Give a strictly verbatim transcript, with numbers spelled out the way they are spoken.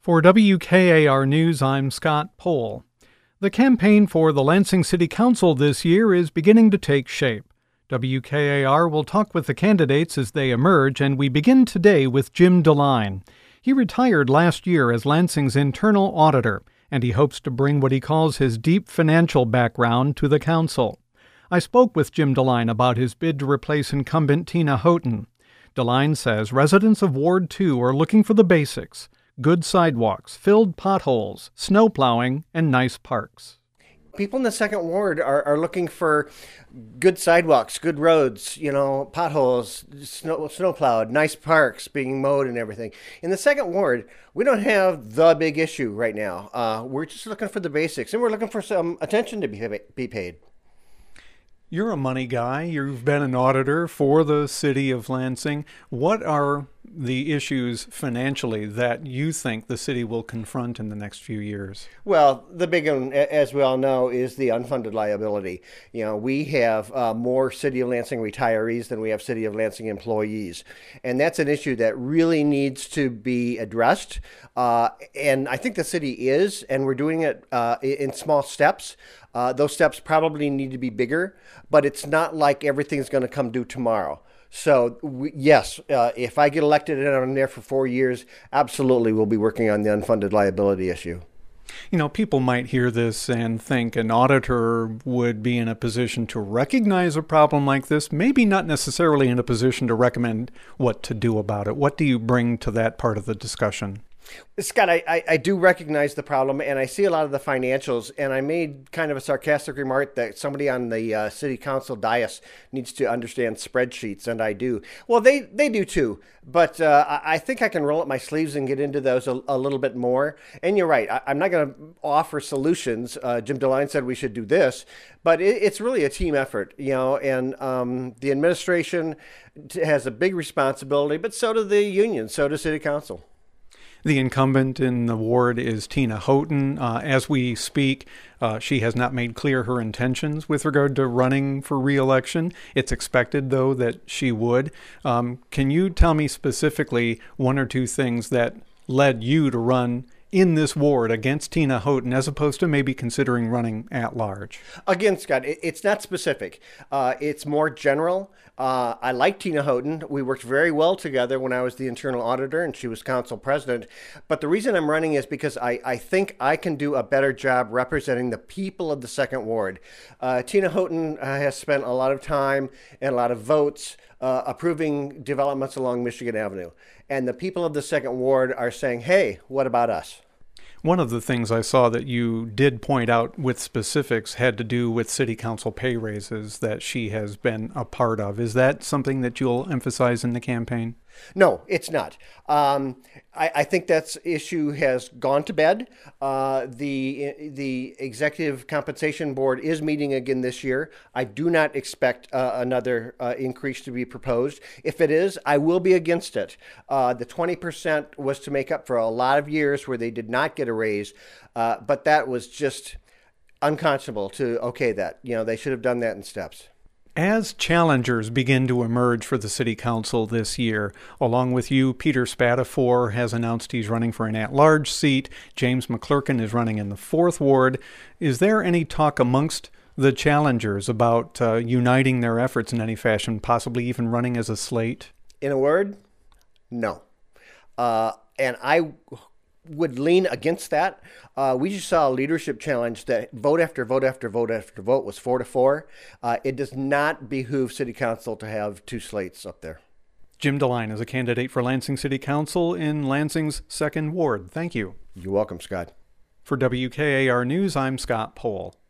For W K A R News, I'm Scott Pohl. The campaign for the Lansing City Council this year is beginning to take shape. W K A R will talk with the candidates as they emerge, and we begin today with Jim DeLine. He retired last year as Lansing's internal auditor, and he hopes to bring what he calls his deep financial background to the council. I spoke with Jim DeLine about his bid to replace incumbent Tina Houghton. DeLine says residents of Ward two are looking for the basics: good sidewalks, filled potholes, snow plowing, and nice parks. People in the second ward are, are looking for good sidewalks, good roads, you know, potholes, snow, snow plowed, nice parks being mowed and everything. In the second ward, we don't have the big issue right now. Uh, we're just looking for the basics, and we're looking for some attention to be, be paid. You're a money guy. You've been an auditor for the city of Lansing. What are the issues financially that you think the city will confront in the next few years? Well, the big one, as we all know, is the unfunded liability. You know, we have uh, more City of Lansing retirees than we have City of Lansing employees. And that's an issue that really needs to be addressed. Uh, and I think the city is, and we're doing it uh, in small steps. Uh, those steps probably need to be bigger, but it's not like everything's going to come due tomorrow. So, we, yes, uh, if I get elected and I'm there for four years, absolutely we'll be working on the unfunded liability issue. You know, people might hear this and think an auditor would be in a position to recognize a problem like this, maybe not necessarily in a position to recommend what to do about it. What do you bring to that part of the discussion? Scott, I, I, I do recognize the problem, and I see a lot of the financials, and I made kind of a sarcastic remark that somebody on the uh, city council dais needs to understand spreadsheets, and I do. Well, they, they do too, but uh, I, I think I can roll up my sleeves and get into those a, a little bit more. And you're right, I, I'm not going to offer solutions. Uh, Jim DeLine said we should do this, but it, it's really a team effort, you know, and um, the administration has a big responsibility, but so do the union, so does city council. The incumbent in the ward is Tina Houghton. Uh, as we speak, uh, she has not made clear her intentions with regard to running for re-election. It's expected, though, that she would. Um, can you tell me specifically one or two things that led you to run in this ward against Tina Houghton, as opposed to maybe considering running at large? Again, Scott, it's not specific. Uh, it's more general. Uh, I like Tina Houghton. We worked very well together when I was the internal auditor and she was council president. But the reason I'm running is because I, I think I can do a better job representing the people of the second ward. Uh, Tina Houghton uh, has spent a lot of time and a lot of votes uh, approving developments along Michigan Avenue. And the people of the second ward are saying, hey, what about us? One of the things I saw that you did point out with specifics had to do with city council pay raises that she has been a part of. Is that something that you'll emphasize in the campaign? No, it's not. Um, I, I think that issue has gone to bed. Uh, the the executive compensation board is meeting again this year. I do not expect uh, another uh, increase to be proposed. If it is, I will be against it. Uh, the twenty percent was to make up for a lot of years where they did not get a raise, uh, but that was just unconscionable to okay that. You know, they should have done that in steps. As challengers begin to emerge for the city council this year, along with you, Peter Spatafor has announced he's running for an at-large seat. James McClurkin is running in the fourth ward. Is there any talk amongst the challengers about uh, uniting their efforts in any fashion, possibly even running as a slate? In a word, no. Uh, and I would lean against that. Uh, we just saw a leadership challenge that vote after vote after vote after vote was four to four. Uh, it does not behoove City Council to have two slates up there. Jim DeLine is a candidate for Lansing City Council in Lansing's second ward. Thank you. You're welcome, Scott. For W K A R News, I'm Scott Pohl.